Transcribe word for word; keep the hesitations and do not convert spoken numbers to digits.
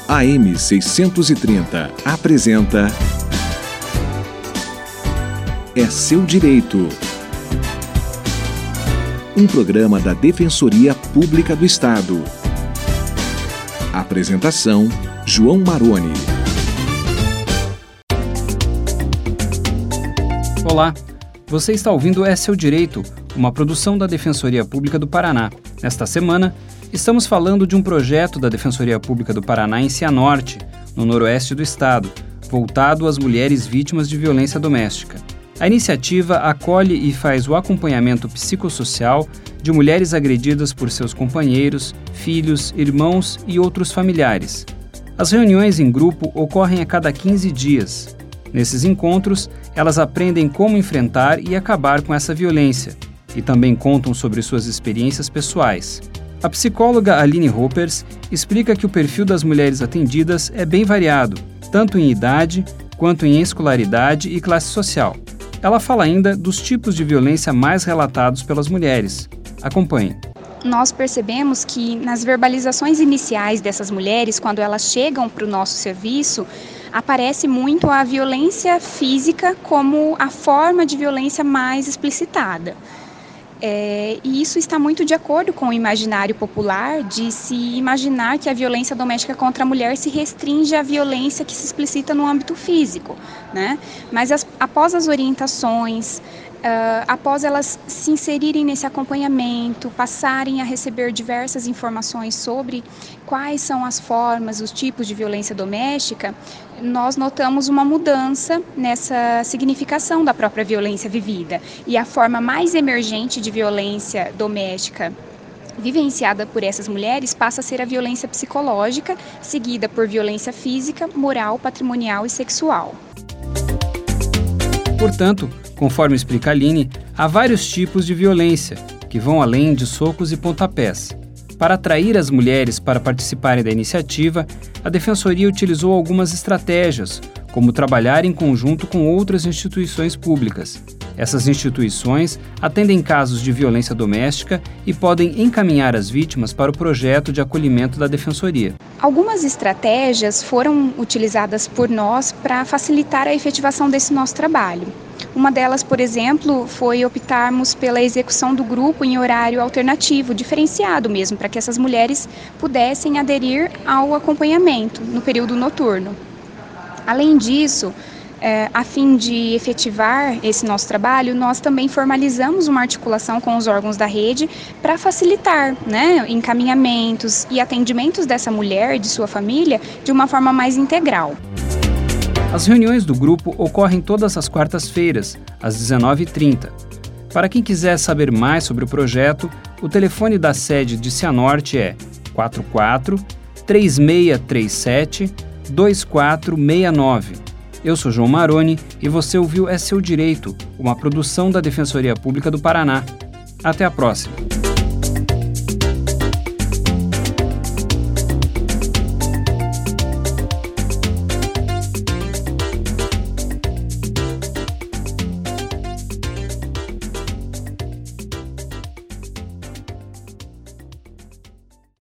A M seiscentos e trinta apresenta É Seu Direito. Um programa da Defensoria Pública do Estado. Apresentação: João Maroni. Olá, você está ouvindo É Seu Direito, uma produção da Defensoria Pública do Paraná. Nesta semana, estamos falando de um projeto da Defensoria Pública do Paraná em Cianorte, no noroeste do estado, voltado às mulheres vítimas de violência doméstica. A iniciativa acolhe e faz o acompanhamento psicossocial de mulheres agredidas por seus companheiros, filhos, irmãos e outros familiares. As reuniões em grupo ocorrem a cada quinze dias. Nesses encontros, elas aprendem como enfrentar e acabar com essa violência e também contam sobre suas experiências pessoais. A psicóloga Aline Hoppers explica que o perfil das mulheres atendidas é bem variado, tanto em idade quanto em escolaridade e classe social. Ela fala ainda dos tipos de violência mais relatados pelas mulheres. Acompanhe. Nós percebemos que nas verbalizações iniciais dessas mulheres, quando elas chegam para o nosso serviço, aparece muito a violência física como a forma de violência mais explicitada. É, e isso está muito de acordo com o imaginário popular de se imaginar que a violência doméstica contra a mulher se restringe à violência que se explicita no âmbito físico, né? Mas as, após as orientações, uh, após elas se inserirem nesse acompanhamento, passarem a receber diversas informações sobre quais são as formas, os tipos de violência doméstica, nós notamos uma mudança nessa significação da própria violência vivida. E a forma mais emergente de violência doméstica vivenciada por essas mulheres passa a ser a violência psicológica, seguida por violência física, moral, patrimonial e sexual. Portanto, conforme explica a Aline, há vários tipos de violência, que vão além de socos e pontapés. Para atrair as mulheres para participarem da iniciativa, a Defensoria utilizou algumas estratégias, como trabalhar em conjunto com outras instituições públicas. Essas instituições atendem casos de violência doméstica e podem encaminhar as vítimas para o projeto de acolhimento da Defensoria. Algumas estratégias foram utilizadas por nós para facilitar a efetivação desse nosso trabalho. Uma delas, por exemplo, foi optarmos pela execução do grupo em horário alternativo, diferenciado mesmo, para que essas mulheres pudessem aderir ao acompanhamento no período noturno. Além disso, é, a fim de efetivar esse nosso trabalho, nós também formalizamos uma articulação com os órgãos da rede para facilitar, né, encaminhamentos e atendimentos dessa mulher e de sua família de uma forma mais integral. As reuniões do grupo ocorrem todas as quartas-feiras, às dezenove e trinta. Para quem quiser saber mais sobre o projeto, o telefone da sede de Cianorte é quatro quatro, três seis três sete, dois quatro seis nove. Eu sou João Maroni e você ouviu É Seu Direito, uma produção da Defensoria Pública do Paraná. Até a próxima!